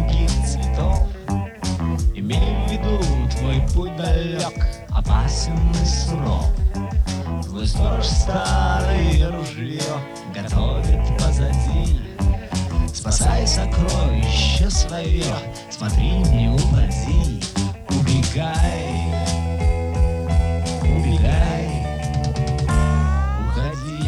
других цветов. Имей в виду, твой путь далек, опасен и суров. Твой сторож старое ружье готовит позади. Спасай сокровище свое, смотри, не упади. Убегай, убегай, уходи.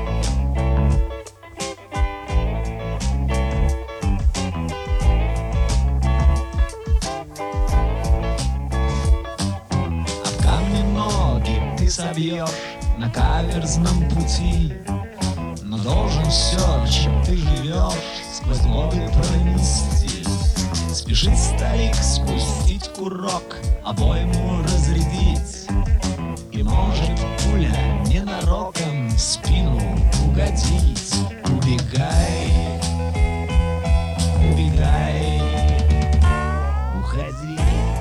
Об камни ноги ты собьешь на каверзном пути, но должен все, чем ты живешь, сквозь годы пронести. Спешит старик спустить курок, обойму разрядить, и может пуля ненароком в спину угодить. Убегай, убегай, уходи.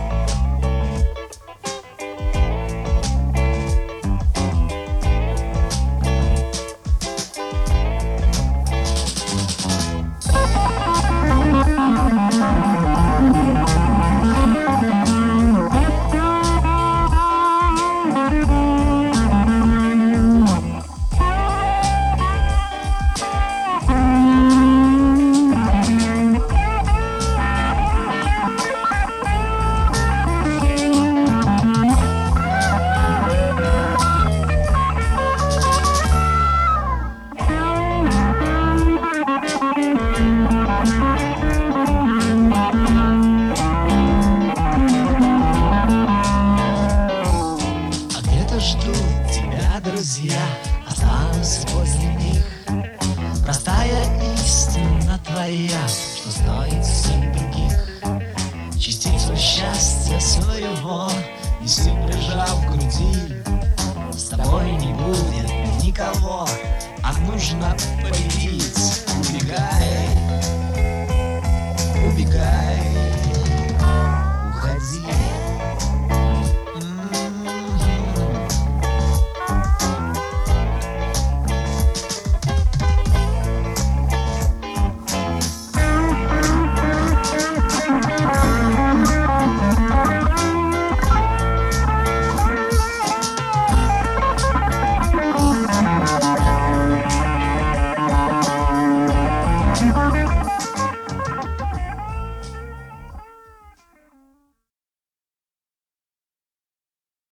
Ждут тебя друзья, останусь возле них. Простая истина твоя, что стоит всех других. Частицу счастья своего неси, прижав к груди. С тобой не будет никого, а нужно победить. Убегай, убегай.